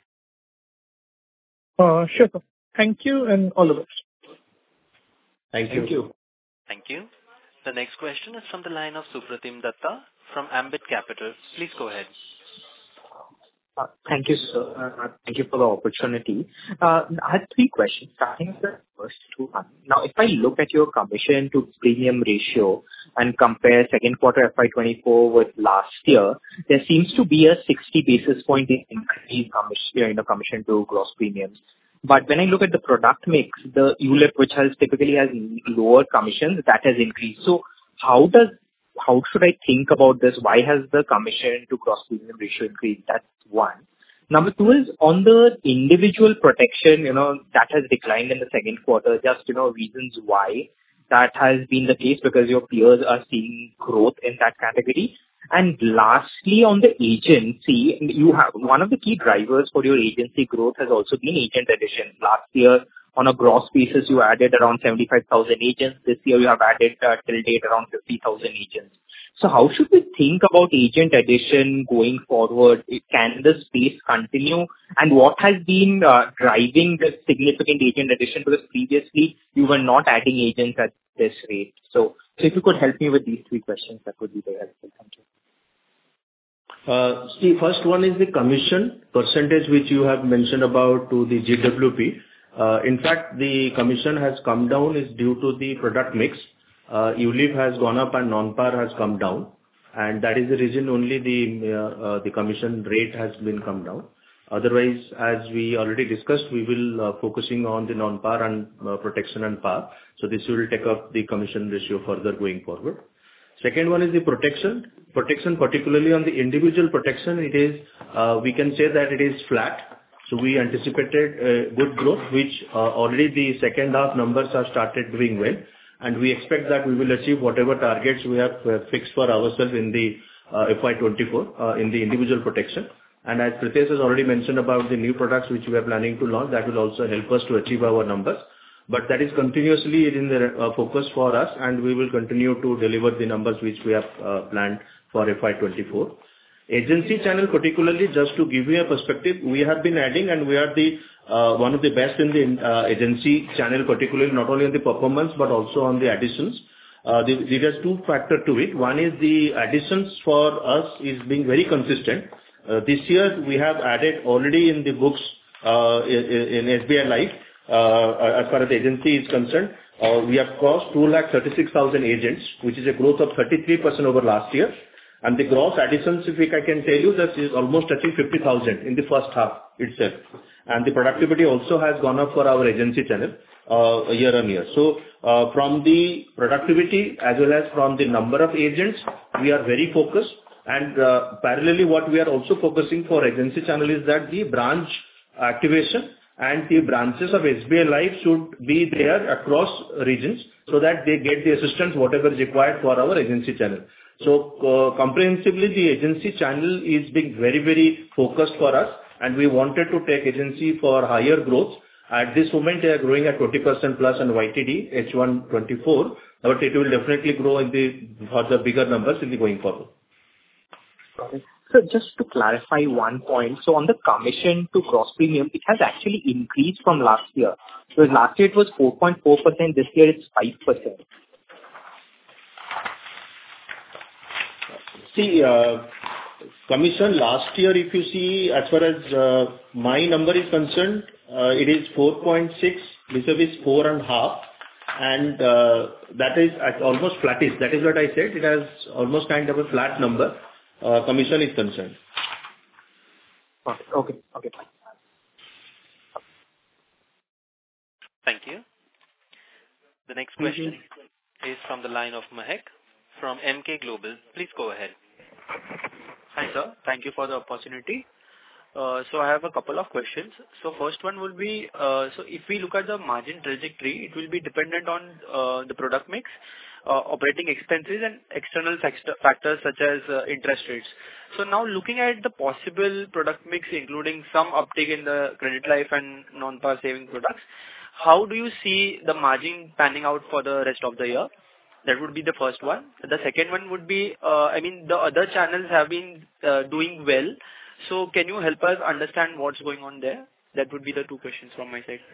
Sure, sir. Thank you and all the best. Thank you. Thank you. The next question is from the line of Supratim Datta from Ambit Capital. Please go ahead. Thank you, sir. Thank you for the opportunity. I had 3 questions. Starting with the first two. Now, if I look at your commission to premium ratio and compare second quarter FY24 with last year, there seems to be a 60 basis point increase commission to gross premiums. But when I look at the product mix, the ULIP, which typically has lower commissions, that has increased. So how should I think about this? Why has the commission to gross premium ratio increased? That's one. Number 2 is on the individual protection, that has declined in the second quarter. Just, reasons why that has been the case, because your peers are seeing growth in that category. And lastly, on the agency, you have one of the key drivers for your agency growth has also been agent addition. Last year, on a gross basis, you added around 75,000 agents. This year, you have added till date around 50,000 agents. So how should we think about agent addition going forward? Can this pace continue? And what has been driving the significant agent addition? Because previously, you were not adding agents at this rate. So if you could help me with these 3 questions, that would be very helpful. Thank you. See, first one is the commission percentage which you have mentioned about to the GWP. In fact, the commission has come down is due to the product mix. ULIP has gone up and non-par has come down, and that is the reason only the commission rate has been come down. Otherwise, as we already discussed, we will focusing on the non-par and protection and par. So this will take up the commission ratio further going forward. Second one is the protection. Protection, particularly on the individual protection, it is we can say that it is flat. So we anticipated good growth, which already the second half numbers have started doing well, and we expect that we will achieve whatever targets we have fixed for ourselves in the FY24 in the individual protection. And as Pritesh has already mentioned about the new products which we are planning to launch, that will also help us to achieve our numbers. But that is continuously in the focus for us, and we will continue to deliver the numbers which we have planned for FY24. Agency channel, particularly, just to give you a perspective, we have been adding, and we are the one of the best in the agency channel, particularly not only on the performance but also on the additions. There are two factors to it. One is the additions for us is being very consistent. This year we have added already in the books in SBI Life, as far as the agency is concerned, we have crossed 236,000 agents, which is a growth of 33% over last year. And the gross additions, if I can tell you, that is almost touching 50,000 in the first half itself. And the productivity also has gone up for our agency channel year on year. So from the productivity as well as from the number of agents, we are very focused. And parallelly, what we are also focusing for agency channel is that the branch activation and the branches of SBI Life should be there across regions so that they get the assistance whatever is required for our agency channel. So comprehensively, the agency channel is being very, very focused for us, and we wanted to take agency for higher growth. At this moment, they are growing at 20% plus on YTD H1 24, but it will definitely grow for the bigger numbers in the going forward. Okay. So just to clarify one point, so on the commission to gross premium, it has actually increased from last year. So last year it was 4.4%, this year it's 5%. See, commission last year, if you see, as far as my number is concerned, it is 4.6, vis-a-vis 4.5, and that is at almost flattish. That is what I said. It has almost kind of a flat number. Commission is concerned. Okay. Thank you. The next question is from the line of Mahek from MK Global. Please go ahead. Hi, sir. Thank you for the opportunity. So I have a couple of questions. So first one will be, so if we look at the margin trajectory, it will be dependent on the product mix, operating expenses and external factors such as interest rates. So now looking at the possible product mix, including some uptick in the credit life and non-par saving products, how do you see the margin panning out for the rest of the year? That would be the first one. The second one would be, the other channels have been doing well. So can you help us understand what's going on there? That would be the two questions from my side.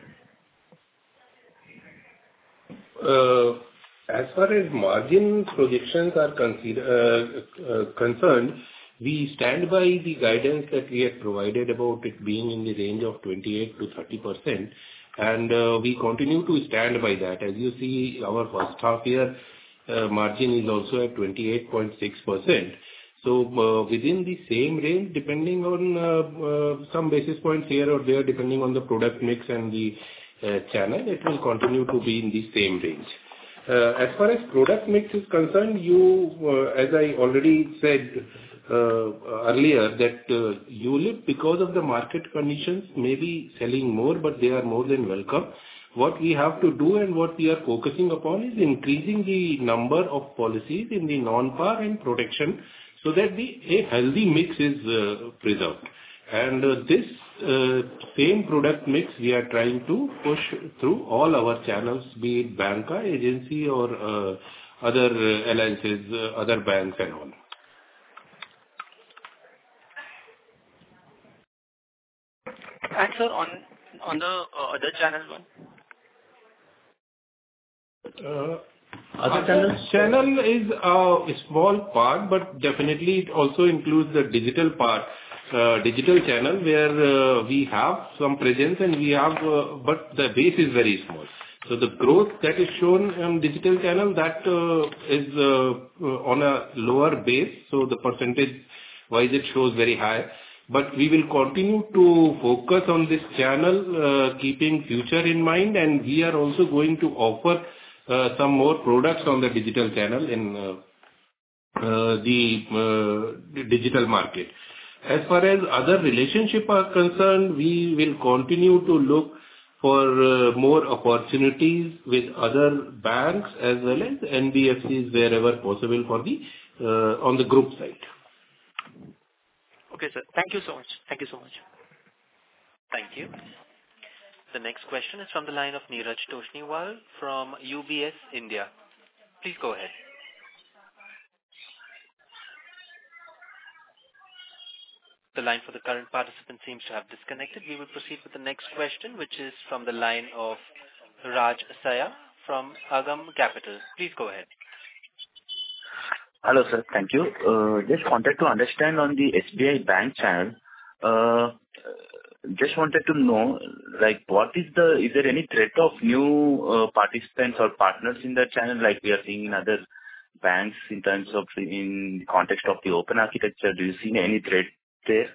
As far as margin projections are concerned, we stand by the guidance that we had provided about it being in the range of 28 to 30%, and we continue to stand by that. As you see, our first half year margin is also at 28.6%. So within the same range, depending on some basis points here or there, depending on the product mix and the channel, it will continue to be in the same range. As far as product mix is concerned, as I already said earlier, that ULIP, because of the market conditions, may be selling more, but they are more than welcome. What we have to do and what we are focusing upon is increasing the number of policies in the non-par and protection so that a healthy mix is preserved. And this same product mix we are trying to push through all our channels, be it banca, agency or other alliances, other banks and all. And sir, on the other channel one? Other channel is a small part, but definitely it also includes the digital part, digital channel where we have some presence and we have, but the base is very small. So the growth that is shown on digital channel, that is on a lower base, so the percentage wise it shows very high. But we will continue to focus on this channel, keeping future in mind, and we are also going to offer some more products on the digital channel in the digital market. As far as other relationships are concerned, we will continue to look for more opportunities with other banks as well as NBFCs wherever possible for the on the group side. Okay, sir. Thank you so much. Thank you so much. Thank you. The next question is from the line of Neeraj Toshniwal from UBS India. Please go ahead. The line for the current participant seems to have disconnected. We will proceed with the next question, which is from the line of Raj Saya from Agam Capital. Please go ahead. Hello, sir. Thank you. Just wanted to understand on the SBI Bank channel. Just wanted to know, like, is there any threat of new participants or partners in that channel, like we are seeing in other banks in terms of in the context of the open architecture? Do you see any threat there?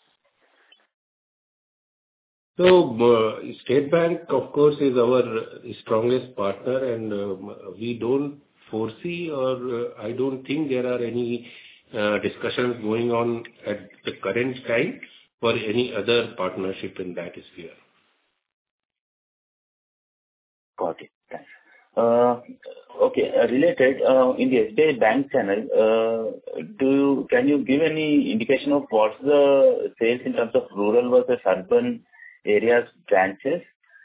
So, State Bank, of course, is our strongest partner, and we don't foresee, or I don't think there are any discussions going on at the current time for any other partnership in that sphere. Got it. Thanks. Okay, related, in the SBI Bank channel, can you give any indication of what's the sales in terms of rural versus urban areas branches,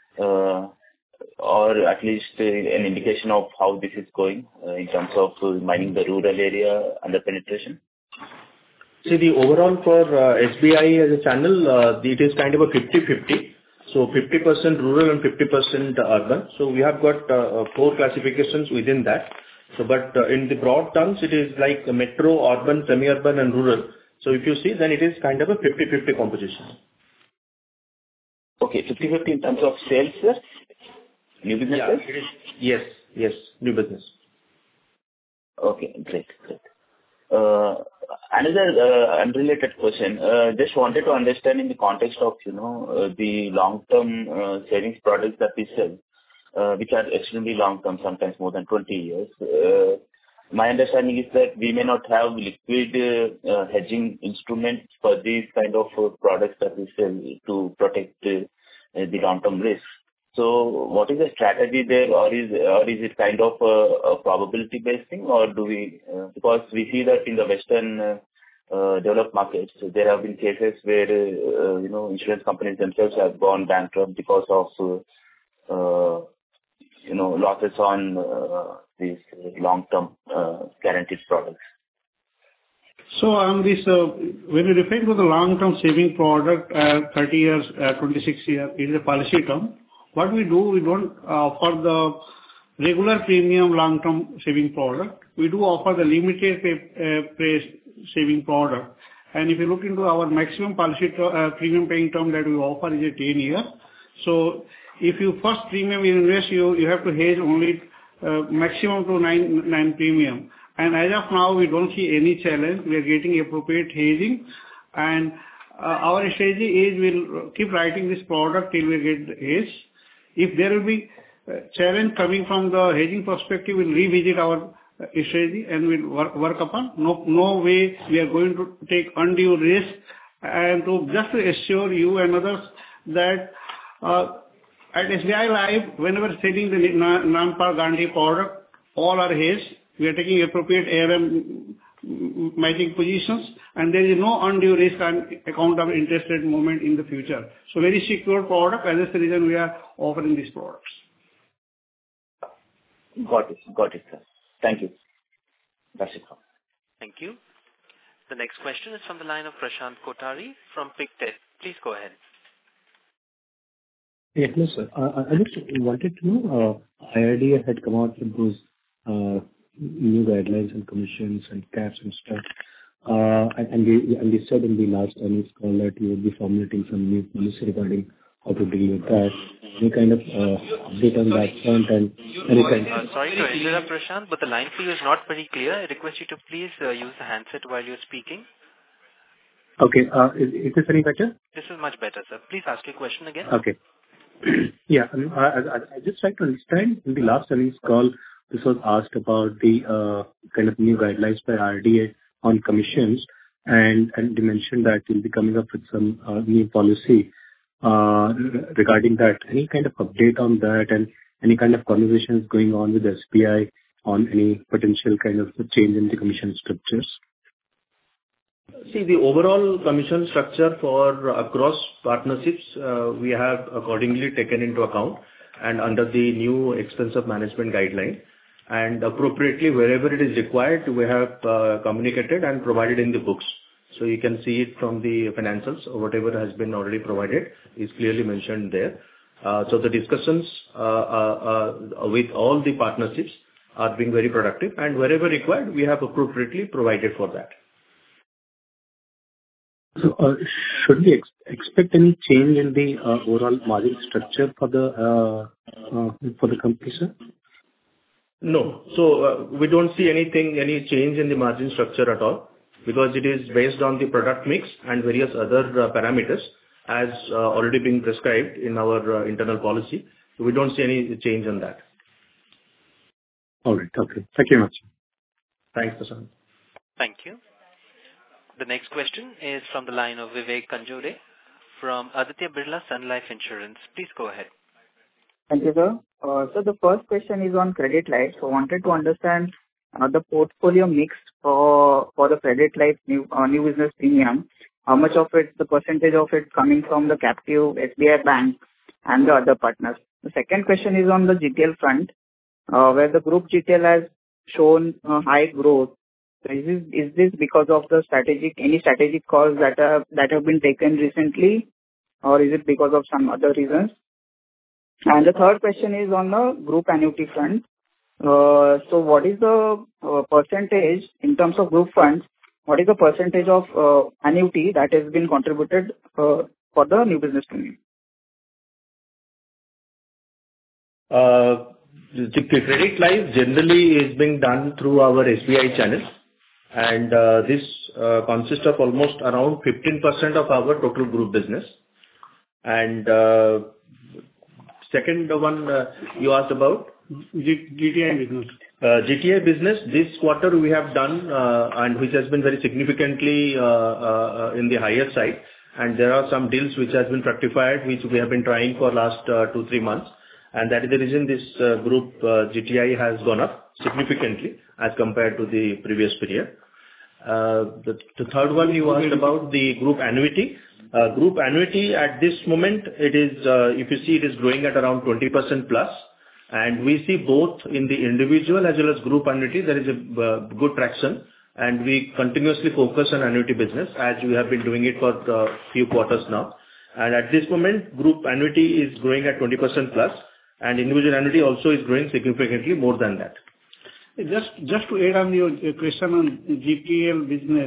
or at least an indication of how this is going in terms of mining the rural area under penetration? See, the overall for SBI as a channel, it is kind of a 50-50. So 50% rural and 50% urban. So we have got 4 classifications within that. So, but in the broad terms, it is like metro, urban, semi-urban, and rural. So if you see, then it is kind of a 50-50 composition. Okay, 50-50 in terms of sales, sir? New business? Yeah, it is. Yes, new business. Okay, great. Another unrelated question. Just wanted to understand in the context of, the long-term savings products that we sell, which are extremely long-term, sometimes more than 20 years. My understanding is that we may not have liquid hedging instruments for these kind of products that we sell to protect the long-term risk. So what is the strategy there, or is it kind of a probability-based thing, or do we, because we see that in the Western developed markets, there have been cases where, insurance companies themselves have gone bankrupt because of, losses on these long-term guaranteed products. So on this, when you refer to the long-term saving product, 30 years, 26 years, it is a policy term. What we do, we don't offer the regular premium long-term saving product. We do offer the limited pay saving product. And if you look into our maximum policy premium paying term that we offer is a 10 years. So if you first premium you invest, you have to hedge only maximum to 9 premium. And as of now, we don't see any challenge. We are getting appropriate hedging. And our strategy is we'll keep writing this product till we get hedged. If there will be challenge coming from the hedging perspective, we'll revisit our strategy and we'll work upon. No way we are going to take undue risk. And just to assure you and others that at SBI Life, whenever selling the non-par guarantee product, all are hedged. We are taking appropriate ALM matching positions, and there is no undue risk on account of interest rate movement in the future. So very secure product, and that's the reason we are offering these products. Got it, sir. Thank you. That's it. Thank you. The next question is from the line of Prashant Kothari from Pictet. Please go ahead. Yes, sir. I just wanted to know, IRDA had come out with those new guidelines and commissions and caps and stuff. And they said in the last earnings call that you would be formulating some new policy regarding how to deal with that. Any kind of update on that front and any kind. Sorry to interrupt, Prashant, but the line for you is not very clear. I request you to please use the handset while you're speaking. Okay. Is this any better? This is much better, sir. Please ask your question again. Okay. Yeah. I just like to understand, in the last earnings call, this was asked about the kind of new guidelines by RDA on commissions, and they mentioned that you'll be coming up with some new policy regarding that. Any kind of update on that, and any kind of conversations going on with SBI on any potential kind of change in the commission structures? See, the overall commission structure for across partnerships, we have accordingly taken into account and under the new expense of management guideline. And appropriately, wherever it is required, we have communicated and provided in the books. So you can see it from the financials, or whatever has been already provided is clearly mentioned there. So the discussions with all the partnerships are being very productive, and wherever required, we have appropriately provided for that. So, should we expect any change in the overall margin structure for the company, sir? No. So, we don't see any change in the margin structure at all, because it is based on the product mix and various other parameters as already been prescribed in our internal policy. So we don't see any change on that. All right. Okay. Thank you very much. Thanks, Prashant. Thank you. The next question is from the line of Vivek Kanjore from Aditya Birla Sun Life Insurance. Please go ahead. Thank you, sir. So the first question is on Credit Life. So I wanted to understand the portfolio mix for the Credit Life new business premium. How much of it, the percentage of it coming from the captive SBI Bank and the other partners? The second question is on the GTL front, where the group GTL has shown high growth. So is this because of the any strategic calls that have been taken recently, or is it because of some other reasons? And the third question is on the group annuity front. So what is the percentage in terms of group funds? What is the percentage of annuity that has been contributed for the new business premium? The Credit Life generally is being done through our SBI channel, and this consists of almost around 15% of our total group business. And second one you asked about? GTI business. GTI business, this quarter we have done, and which has been very significantly in the higher side. And there are some deals which has been fructified, which we have been trying for last 2-3 months. And that is the reason this group GTI has gone up significantly as compared to the previous period. The third one you asked about the group annuity. Group annuity at this moment, it is, if you see, it is growing at around 20% plus. And we see both in the individual as well as group annuity, there is a good traction. And we continuously focus on annuity business as we have been doing it for a few quarters now. And at this moment, group annuity is growing at 20% plus, and individual annuity also is growing significantly more than that. Just to add on your question on GTL business,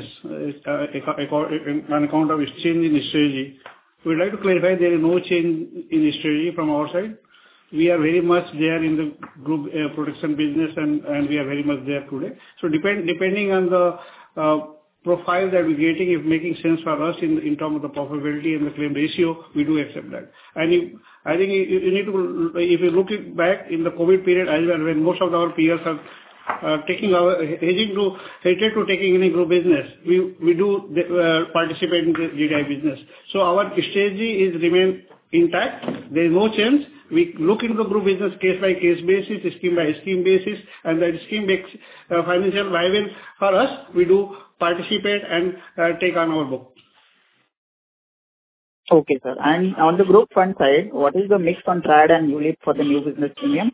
on account of change in strategy, we would like to clarify there is no change in strategy from our side. We are very much there in the group protection business, and we are very much there today. So depending on the profile that we're getting, if making sense for us in terms of the profitability and the claim ratio, we do accept that. And I think you need to, if you look it back in the COVID period as well, when most of our peers are hesitate to taking any group business, we do participate in the GTI business. So our strategy is remain intact. There is no change. We look into the group business case by case basis, scheme by scheme basis, and that scheme makes financial viable for us. We do participate and take on our book. Okay, sir. And on the group fund side, what is the mix on Trad and ULIP for the new business premium?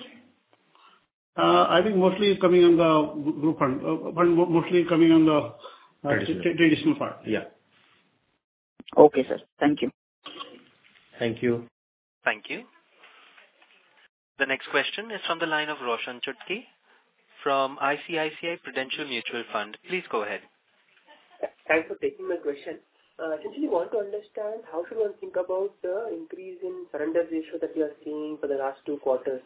I think mostly coming on the group fund, mostly coming on the traditional part. Yeah. Okay, sir. Thank you. Thank you. Thank you. The next question is from the line of Roshan Chutki from ICICI Prudential Mutual Fund. Please go ahead. Thanks for taking my question. Essentially, want to understand how should one think about the increase in surrender ratio that we are seeing for the last 2 quarters?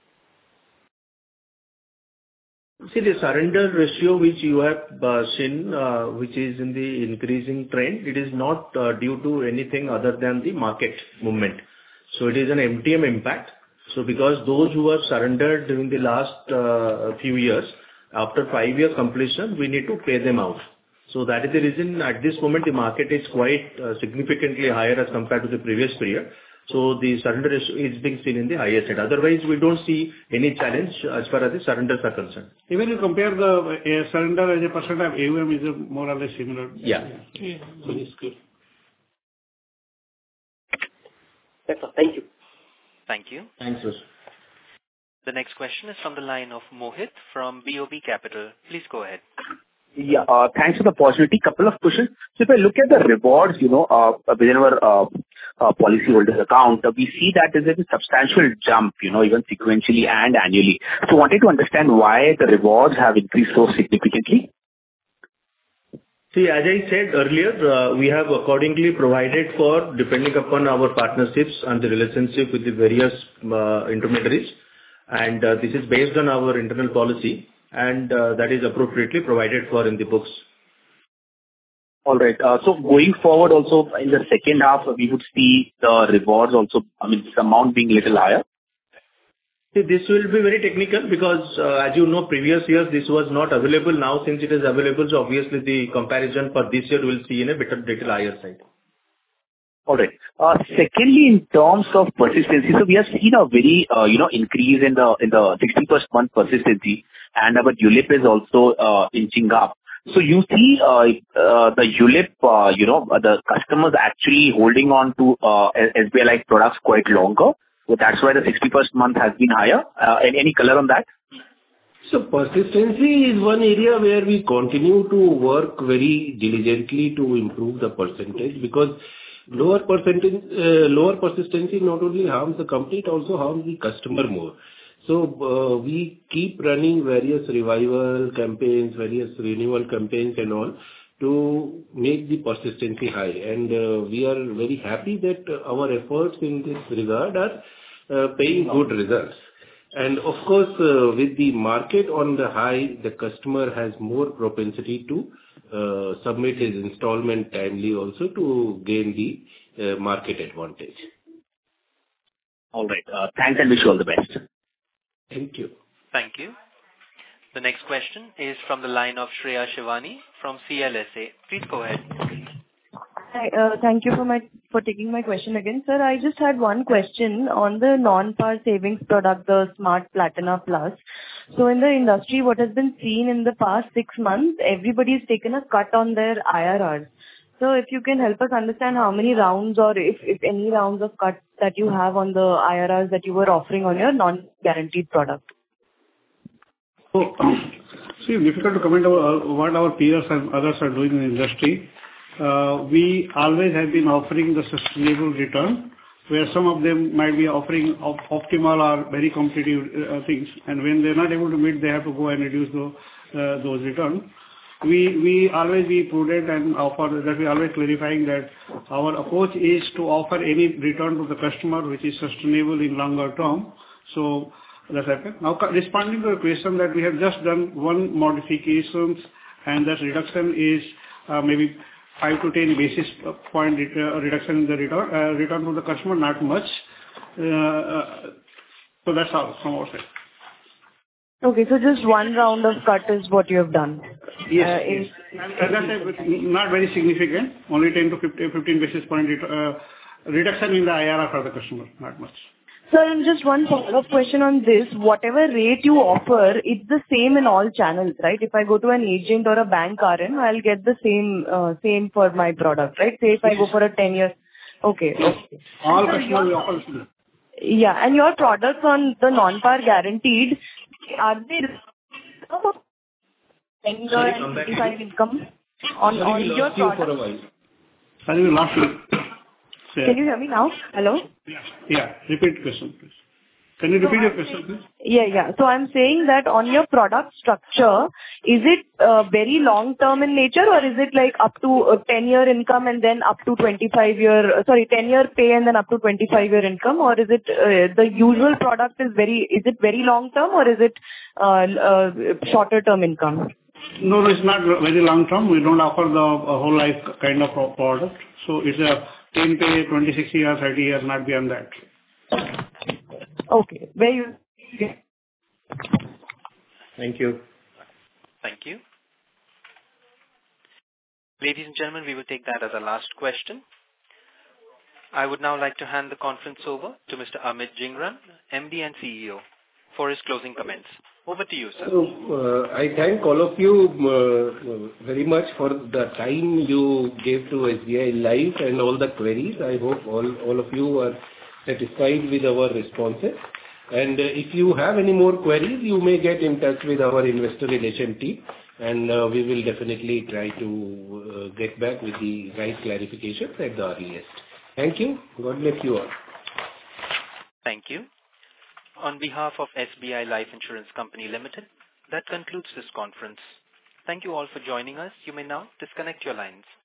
See, the surrender ratio which you have seen, which is in the increasing trend, it is not due to anything other than the market movement. So it is an MTM impact. So because those who have surrendered during the last few years, after 5 years completion, we need to pay them out. So that is the reason at this moment the market is quite significantly higher as compared to the previous period. So the surrender ratio is being seen in the higher side. Otherwise, we don't see any challenge as far as the surrenders are concerned. Even you compare the surrender as a percent of AUM is more or less similar. Yeah. So it's good. That's all. Thank you. Thank you. Thanks, Roshan. The next question is from the line of Mohit from BOB Capital. Please go ahead. Yeah, thanks for the opportunity. Couple of questions. So if I look at the rewards, whenever policyholders account, we see that there is a substantial jump, even sequentially and annually. So wanted to understand why the rewards have increased so significantly. See, as I said earlier, we have accordingly provided for, depending upon our partnerships and the relationship with the various intermediaries, and this is based on our internal policy, and that is appropriately provided for in the books. All right. So going forward also in the second half, we would see the rewards also, the amount being a little higher. See, this will be very technical because, as you know, previous years this was not available. Now, since it is available, so obviously the comparison for this year will see in a little higher side. All right. Secondly, in terms of persistency, so we have seen a very, increase in the 61st month persistency, and our ULIP is also inching up. So you see the ULIP, the customers actually holding on to SBI Life products quite longer. So that's why the 61st month has been higher. Any color on that? So persistency is one area where we continue to work very diligently to improve the percentage, because lower persistency not only harms the company, it also harms the customer more. So we keep running various revival campaigns, various renewal campaigns and all to make the persistency high. And we are very happy that our efforts in this regard are paying good results. And of course, with the market on the high, the customer has more propensity to submit his installment timely also to gain the market advantage. All right. Thanks and wish you all the best. Thank you. Thank you. The next question is from the line of Shreya Shivani from CLSA. Please go ahead. Hi, thank you for taking my question again. Sir, I just had one question on the non-par savings product, the Smart Platina Plus. So in the industry, what has been seen in the past 6 months, everybody's taken a cut on their IRRs. So if you can help us understand how many rounds or if any rounds of cuts that you have on the IRRs that you were offering on your non-guaranteed product. So, see, difficult to comment on what our peers and others are doing in the industry. We always have been offering the sustainable return, where some of them might be offering optimal or very competitive things, and when they're not able to meet, they have to go and reduce those returns. We always be prudent and offer that. We always clarifying that our approach is to offer any return to the customer which is sustainable in longer term. So that's happened. Now, responding to the question that we have just done one modifications, and that reduction is maybe 5 to 10 basis point reduction in the return to the customer, not much. So that's all from our side. Okay, so just one round of cut is what you have done. Yes. As I said, not very significant, only 10 to 15 basis point reduction in the IRR for the customer, not much. Sir, and just one follow-up question on this. Whatever rate you offer, it's the same in all channels, right? If I go to an agent or a bank RM, I'll get the same for my product, right? Say if I go for a 10-year. Okay. All customers we offer the same. Yeah, and your products on the non-par guaranteed, are they 10-year income on your product? Sorry, we lost you. Can you hear me now? Hello? Yeah. Repeat the question, please. Can you repeat your question, please? Yeah. So I'm saying that on your product structure, is it very long-term in nature, or is it like up to 10-year income and then up to 10-year pay and then up to 25-year income, or is it the usual product is it very long-term, or is it shorter-term income? No, it's not very long-term. We don't offer the whole life kind of product. So it's a 10 pay, 26 years, 30 years, not beyond that. Okay. Thank you. Thank you. Ladies and gentlemen, we will take that as our last question. I would now like to hand the conference over to Mr. Amit Jhingran, MD and CEO, for his closing comments. Over to you, sir. So, I thank all of you very much for the time you gave to SBI Life and all the queries. I hope all of you are satisfied with our responses. And if you have any more queries, you may get in touch with our investor relation team, and we will definitely try to get back with the right clarifications at the earliest. Thank you. God bless you all. Thank you. On behalf of SBI Life Insurance Company Limited, that concludes this conference. Thank you all for joining us. You may now disconnect your lines.